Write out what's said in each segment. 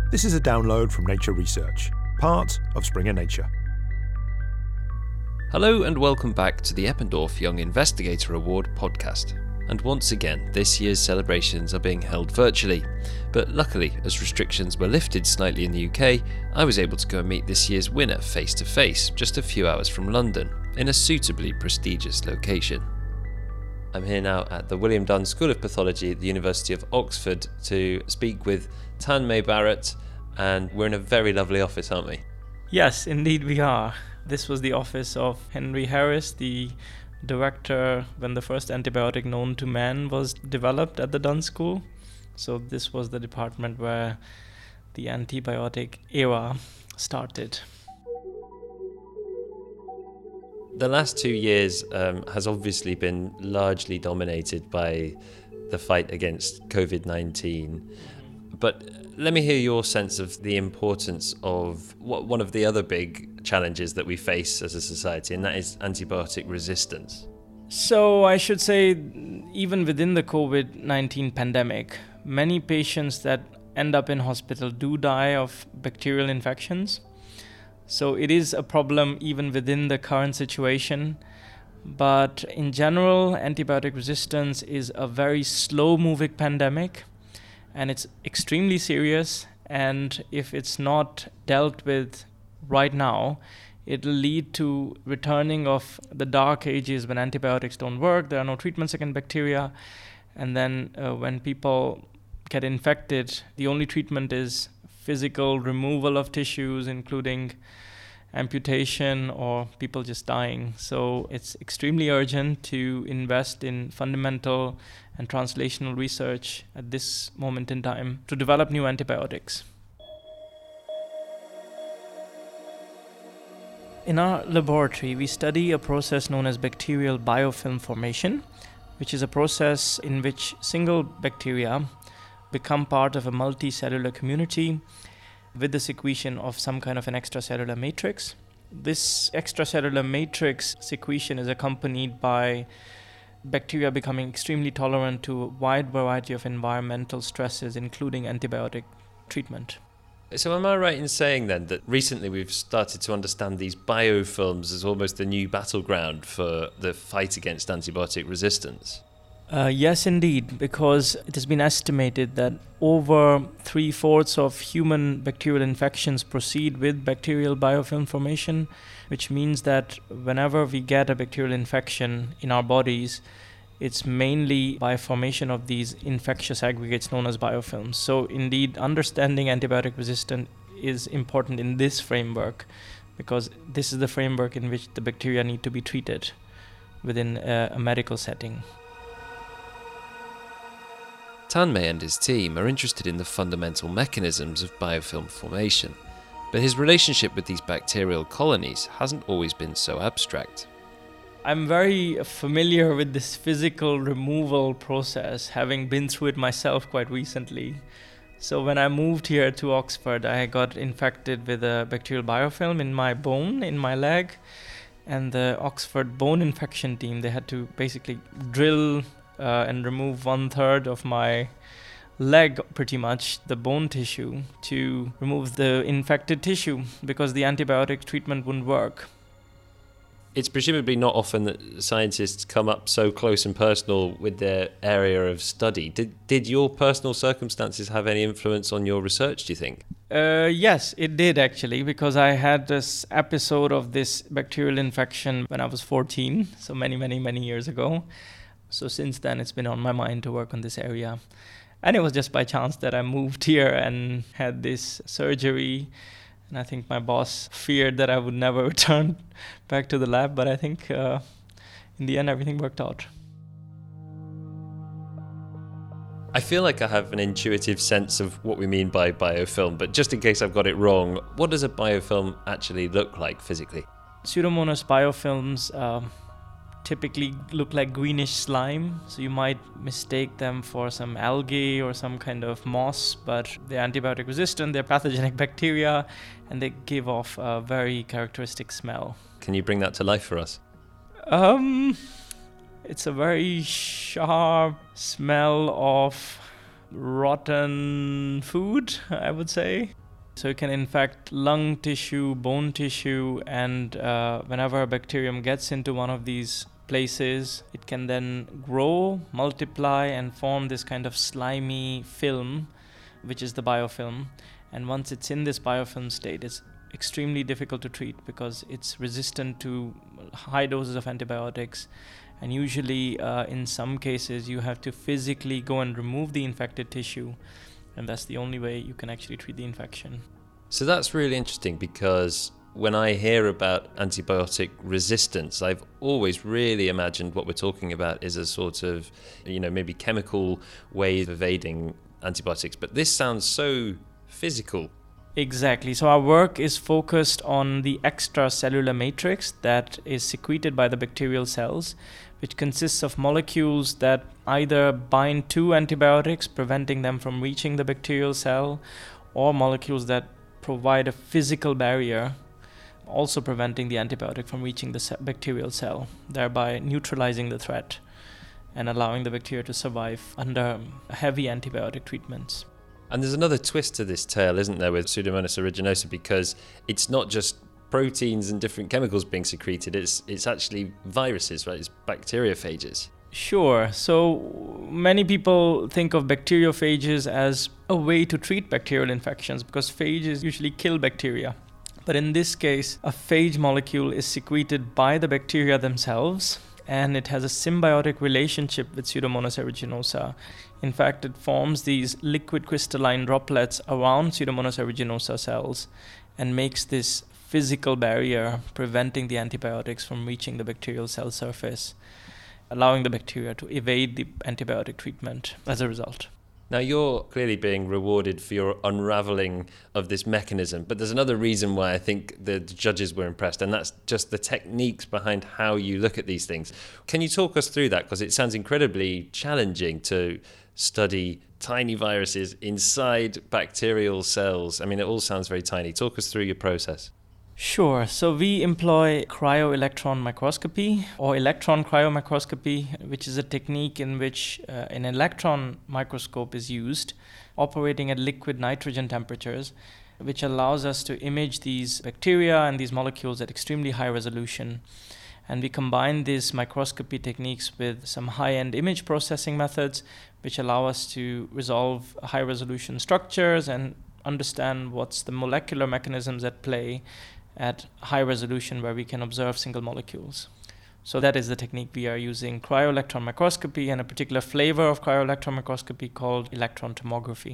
This is a download from Nature Research, part of Springer Nature. Hello and welcome back to the Eppendorf Young Investigator Award podcast. And once again, this year's celebrations are being held virtually. But luckily, as restrictions were lifted slightly in the UK, I was able to go and meet this year's winner face to face, just a few hours from London, in a suitably prestigious location. I'm here now at the William Dunn School of Pathology at the University of Oxford to speak with Tan May Barrett, and we're in a very lovely office, aren't we? Yes, indeed we are. This was the office of Henry Harris, the director when the first antibiotic known to man was developed at the Dunn School. So this was the department where the antibiotic era started. The last 2 years has obviously been largely dominated by the fight against COVID-19. But let me hear your sense of the importance of one of the other big challenges that we face as a society, and that is antibiotic resistance. So I should say, even within the COVID-19 pandemic, many patients that end up in hospital do die of bacterial infections. So it is a problem even within the current situation. But in general, antibiotic resistance is a very slow-moving pandemic, and it's extremely serious. And if it's not dealt with right now, it'll lead to returning of the dark ages when antibiotics don't work, there are no treatments against bacteria, and then when people get infected, the only treatment is physical removal of tissues, including amputation or people just dying. So it's extremely urgent to invest in fundamental and translational research at this moment in time to develop new antibiotics. In our laboratory, we study a process known as bacterial biofilm formation, which is a process in which single bacteria become part of a multicellular community with the secretion of some kind of an extracellular matrix. This extracellular matrix secretion is accompanied by bacteria becoming extremely tolerant to a wide variety of environmental stresses, including antibiotic treatment. So am I right in saying then that recently we've started to understand these biofilms as almost the new battleground for the fight against antibiotic resistance? Yes, indeed, because it has been estimated that over 3/4 of human bacterial infections proceed with bacterial biofilm formation, which means that whenever we get a bacterial infection in our bodies, it's mainly by formation of these infectious aggregates known as biofilms. So indeed, understanding antibiotic resistance is important in this framework, because this is the framework in which the bacteria need to be treated within a medical setting. Tan May and his team are interested in the fundamental mechanisms of biofilm formation, but his relationship with these bacterial colonies hasn't always been so abstract. I'm very familiar with this physical removal process, having been through it myself quite recently. So when I moved here to Oxford, I got infected with a bacterial biofilm in my bone, in my leg, and the Oxford bone infection team, they had to basically drill and remove 1/3 of my leg, pretty much, the bone tissue, to remove the infected tissue because the antibiotic treatment wouldn't work. It's presumably not often that scientists come up so close and personal with their area of study. Did your personal circumstances have any influence on your research, do you think? Yes, it did actually, because I had this episode of this bacterial infection when I was 14, so many years ago. So since then, it's been on my mind to work on this area. And it was just by chance that I moved here and had this surgery. And I think my boss feared that I would never return back to the lab. But I think in the end, everything worked out. I feel like I have an intuitive sense of what we mean by biofilm, but just in case I've got it wrong, what does a biofilm actually look like physically? Pseudomonas biofilms typically look like greenish slime, so you might mistake them for some algae or some kind of moss, but they're antibiotic resistant, they're pathogenic bacteria, and they give off a very characteristic smell. Can you bring that to life for us? It's a very sharp smell of rotten food, I would say. So it can infect lung tissue, bone tissue, and whenever a bacterium gets into one of these places, it can then grow, multiply, and form this kind of slimy film, which is the biofilm. And once it's in this biofilm state, it's extremely difficult to treat because it's resistant to high doses of antibiotics. And usually, in some cases, you have to physically go and remove the infected tissue. And that's the only way you can actually treat the infection. So that's really interesting, because when I hear about antibiotic resistance, I've always really imagined what we're talking about is a sort of, maybe chemical way of evading antibiotics. But this sounds so physical. Exactly. So our work is focused on the extracellular matrix that is secreted by the bacterial cells, which consists of molecules that either bind to antibiotics, preventing them from reaching the bacterial cell, or molecules that provide a physical barrier, also preventing the antibiotic from reaching the bacterial cell, thereby neutralizing the threat and allowing the bacteria to survive under heavy antibiotic treatments. And there's another twist to this tale, isn't there, with Pseudomonas aeruginosa, because it's not just proteins and different chemicals being secreted, it's actually viruses, right? It's bacteriophages. Sure. So many people think of bacteriophages as a way to treat bacterial infections because phages usually kill bacteria. But in this case, a phage molecule is secreted by the bacteria themselves, and it has a symbiotic relationship with Pseudomonas aeruginosa. In fact, it forms these liquid crystalline droplets around Pseudomonas aeruginosa cells and makes this physical barrier preventing the antibiotics from reaching the bacterial cell surface, allowing the bacteria to evade the antibiotic treatment as a result. Now, you're clearly being rewarded for your unraveling of this mechanism, but there's another reason why I think the judges were impressed, and that's just the techniques behind how you look at these things. Can you talk us through that? Because it sounds incredibly challenging to study tiny viruses inside bacterial cells. I mean, it all sounds very tiny. Talk us through your process. Sure. So we employ cryo-electron microscopy or electron cryomicroscopy, which is a technique in which an electron microscope is used, operating at liquid nitrogen temperatures, which allows us to image these bacteria and these molecules at extremely high resolution. And we combine these microscopy techniques with some high-end image processing methods, which allow us to resolve high-resolution structures and understand what's the molecular mechanisms at play at high resolution where we can observe single molecules. So that is the technique we are using, cryo-electron microscopy, and a particular flavor of cryo-electron microscopy called electron tomography.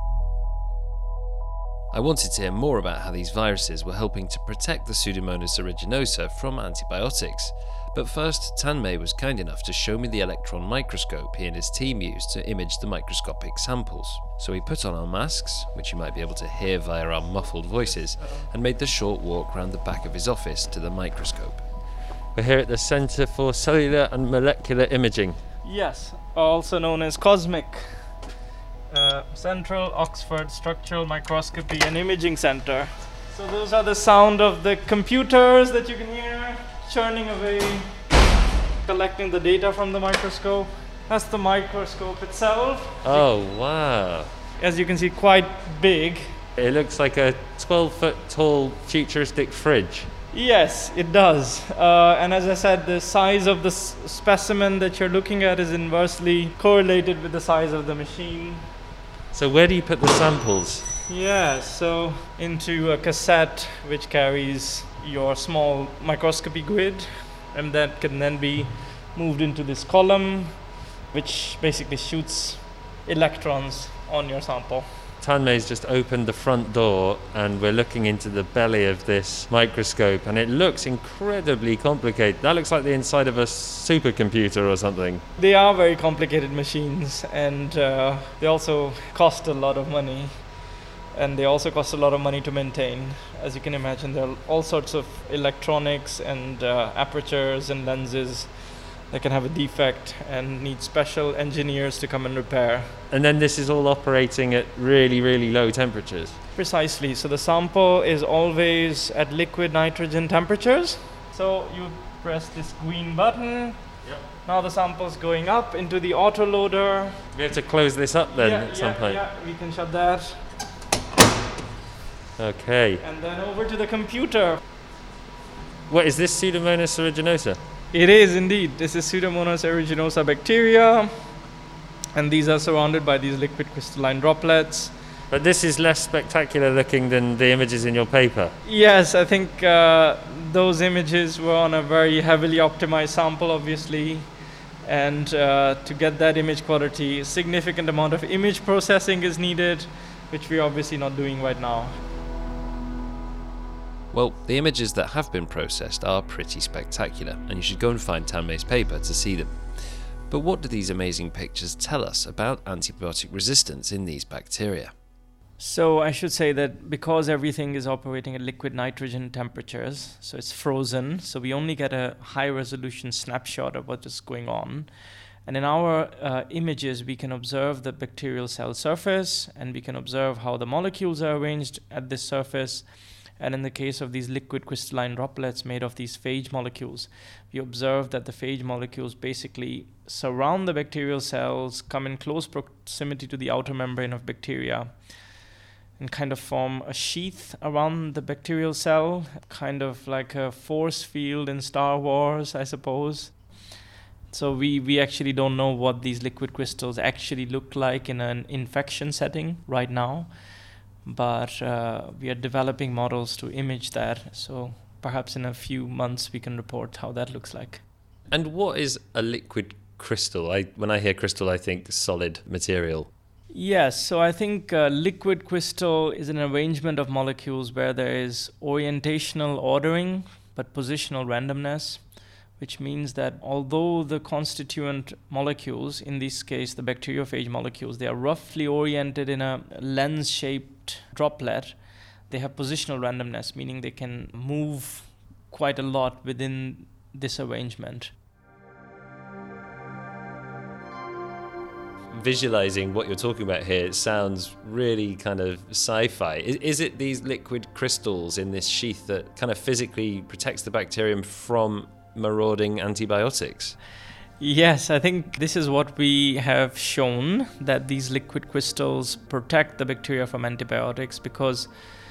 I wanted to hear more about how these viruses were helping to protect the Pseudomonas aeruginosa from antibiotics. But first, Tanmay was kind enough to show me the electron microscope he and his team used to image the microscopic samples. So we put on our masks, which you might be able to hear via our muffled voices, and made the short walk round the back of his office to the microscope. We're here at the Centre for Cellular and Molecular Imaging. Yes, also known as COSMIC. Central Oxford Structural Microscopy and Imaging Center. So those are the sound of the computers that you can hear churning away, collecting the data from the microscope. That's the microscope itself. Oh, wow. As you can see, quite big. It looks like a 12-foot tall futuristic fridge. Yes, it does. And as I said, the size of the specimen that you're looking at is inversely correlated with the size of the machine. So where do you put the samples? Yeah, so into a cassette which carries your small microscopy grid, and that can then be moved into this column which basically shoots electrons on your sample. Tanmay's just opened the front door and we're looking into the belly of this microscope, and it looks incredibly complicated. That looks like the inside of a supercomputer or something. They are very complicated machines, and they also cost a lot of money. And they also cost a lot of money to maintain. As you can imagine, there are all sorts of electronics and apertures and lenses that can have a defect and need special engineers to come and repair. And then this is all operating at really, really low temperatures. Precisely. So the sample is always at liquid nitrogen temperatures. So you press this green button, Yep. Now the sample's going up into the autoloader. We have to close this up then at some point. Yeah, we can shut that. Okay. And then over to the computer. What is this, Pseudomonas aeruginosa? It is indeed. This is Pseudomonas aeruginosa bacteria. And these are surrounded by these liquid crystalline droplets. But this is less spectacular looking than the images in your paper. Yes, I think those images were on a very heavily optimized sample, obviously. And to get that image quality, a significant amount of image processing is needed, which we're obviously not doing right now. Well, the images that have been processed are pretty spectacular, and you should go and find Tanmai's paper to see them. But what do these amazing pictures tell us about antibiotic resistance in these bacteria? So I should say that because everything is operating at liquid nitrogen temperatures, so it's frozen, so we only get a high-resolution snapshot of what is going on. And in our images, we can observe the bacterial cell surface, and we can observe how the molecules are arranged at this surface. And in the case of these liquid crystalline droplets made of these phage molecules, we observe that the phage molecules basically surround the bacterial cells, come in close proximity to the outer membrane of bacteria, and kind of form a sheath around the bacterial cell, kind of like a force field in Star Wars, I suppose. So we actually don't know what these liquid crystals actually look like in an infection setting right now. But we are developing models to image that, so perhaps in a few months we can report how that looks like. And what is a liquid crystal? When I hear crystal, I think solid material. Yes, so I think liquid crystal is an arrangement of molecules where there is orientational ordering but positional randomness, which means that although the constituent molecules, in this case the bacteriophage molecules, they are roughly oriented in a lens-shaped droplet, they have positional randomness, meaning they can move quite a lot within this arrangement. Visualizing what you're talking about here, it sounds really kind of sci-fi. Is it these liquid crystals in this sheath that kind of physically protects the bacterium from marauding antibiotics? Yes, I think this is what we have shown, that these liquid crystals protect the bacteria from antibiotics, because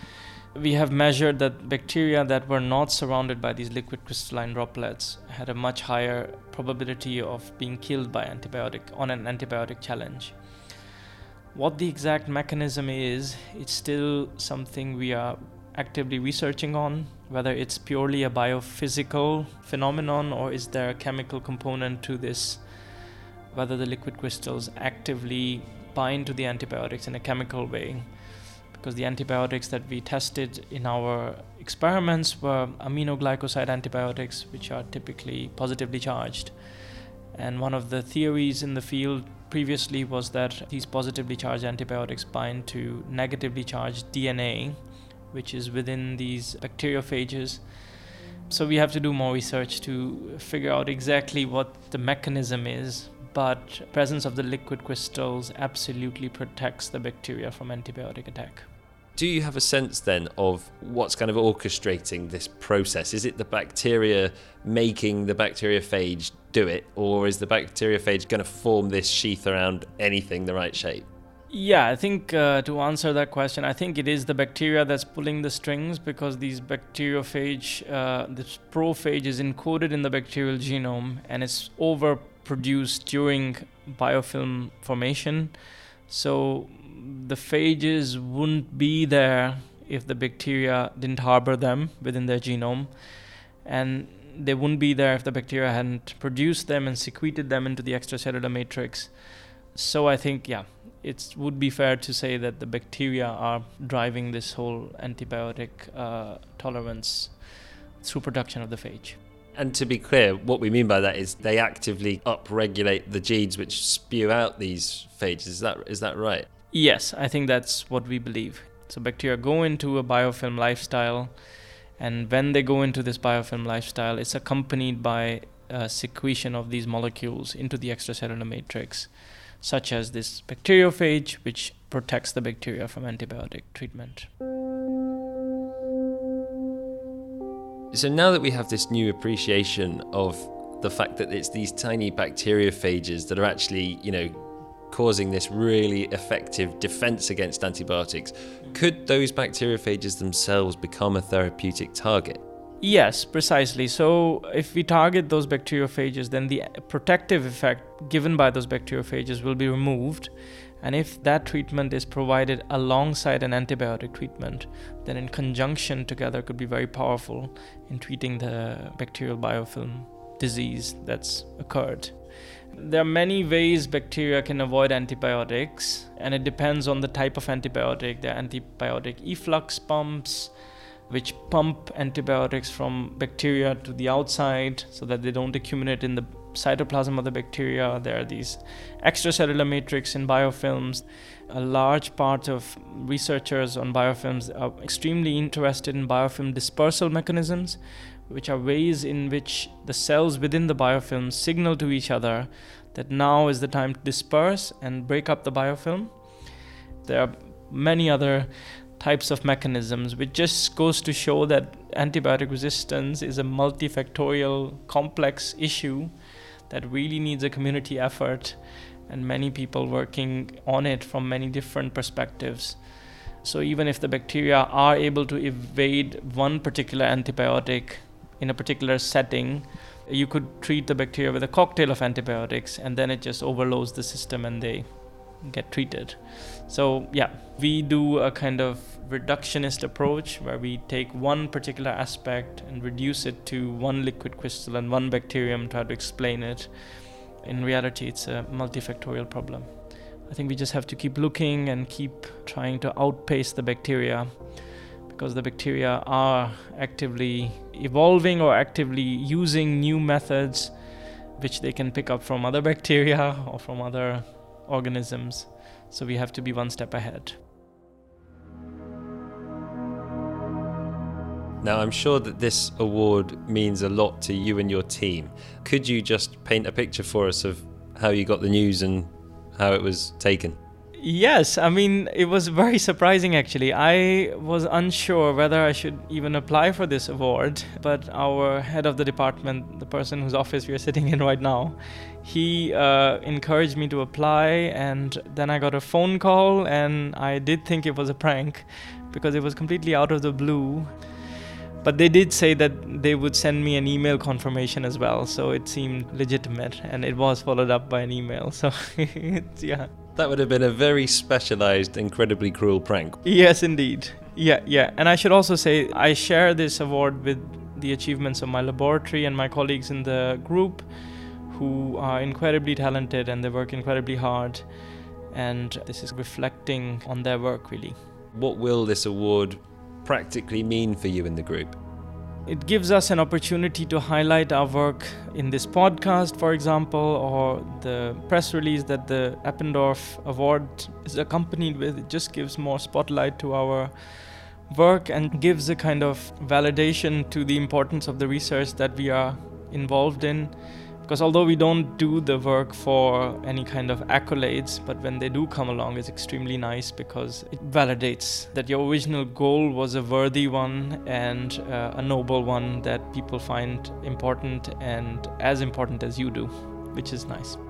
we have measured that bacteria that were not surrounded by these liquid crystalline droplets had a much higher probability of being killed by antibiotic on an antibiotic challenge. What the exact mechanism is, it's still something we are actively researching on, whether it's purely a biophysical phenomenon or is there a chemical component to this, whether the liquid crystals actively bind to the antibiotics in a chemical way. Because the antibiotics that we tested in our experiments were aminoglycoside antibiotics, which are typically positively charged. And one of the theories in the field previously was that these positively charged antibiotics bind to negatively charged DNA, which is within these bacteriophages. So we have to do more research to figure out exactly what the mechanism is, but presence of the liquid crystals absolutely protects the bacteria from antibiotic attack. Do you have a sense then of what's kind of orchestrating this process? Is it the bacteria making the bacteriophage do it, or is the bacteriophage going to form this sheath around anything the right shape? Yeah, I think to answer that question, I think it is the bacteria that's pulling the strings, because these bacteriophage, this prophage is encoded in the bacterial genome and it's overproduced during biofilm formation. So the phages wouldn't be there if the bacteria didn't harbor them within their genome, and they wouldn't be there if the bacteria hadn't produced them and secreted them into the extracellular matrix. So I think, it would be fair to say that the bacteria are driving this whole antibiotic tolerance through production of the phage. And to be clear, what we mean by that is they actively upregulate the genes which spew out these phages. Is that right? Yes, I think that's what we believe. So bacteria go into a biofilm lifestyle, and when they go into this biofilm lifestyle, it's accompanied by secretion of these molecules into the extracellular matrix, such as this bacteriophage, which protects the bacteria from antibiotic treatment. So now that we have this new appreciation of the fact that it's these tiny bacteriophages that are actually, causing this really effective defense against antibiotics. Could those bacteriophages themselves become a therapeutic target? Yes, precisely. So if we target those bacteriophages, then the protective effect given by those bacteriophages will be removed. And if that treatment is provided alongside an antibiotic treatment, then in conjunction together could be very powerful in treating the bacterial biofilm disease that's occurred. There are many ways bacteria can avoid antibiotics, and it depends on the type of antibiotic. There are antibiotic efflux pumps, which pump antibiotics from bacteria to the outside so that they don't accumulate in the cytoplasm of the bacteria. There are these extracellular matrix in biofilms. A large part of researchers on biofilms are extremely interested in biofilm dispersal mechanisms, which are ways in which the cells within the biofilm signal to each other that now is the time to disperse and break up the biofilm. There are many other types of mechanisms, which just goes to show that antibiotic resistance is a multifactorial, complex issue that really needs a community effort and many people working on it from many different perspectives. So even if the bacteria are able to evade one particular antibiotic in a particular setting, you could treat the bacteria with a cocktail of antibiotics and then it just overloads the system and they get treated. So yeah, we do a kind of reductionist approach where we take one particular aspect and reduce it to one liquid crystal and one bacterium, try to explain it. In reality, it's a multifactorial problem. I think we just have to keep looking and keep trying to outpace the bacteria, because the bacteria are actively evolving or actively using new methods which they can pick up from other bacteria or from other organisms. So we have to be one step ahead. Now, I'm sure that this award means a lot to you and your team. Could you just paint a picture for us of how you got the news and how it was taken? Yes, I mean, it was very surprising actually. I was unsure whether I should even apply for this award, but our head of the department, the person whose office we are sitting in right now, he encouraged me to apply, and then I got a phone call and I did think it was a prank because it was completely out of the blue. But they did say that they would send me an email confirmation as well, so it seemed legitimate, and it was followed up by an email, so yeah. That would have been a very specialized, incredibly cruel prank. Yes, indeed. Yeah. And I should also say I share this award with the achievements of my laboratory and my colleagues in the group, who are incredibly talented and they work incredibly hard, and this is reflecting on their work really. What will this award practically mean for you in the group? It gives us an opportunity to highlight our work in this podcast, for example, or the press release that the Eppendorf Award is accompanied with. It just gives more spotlight to our work and gives a kind of validation to the importance of the research that we are involved in. Because although we don't do the work for any kind of accolades, but when they do come along, it's extremely nice because it validates that your original goal was a worthy one and a noble one that people find important and as important as you do, which is nice.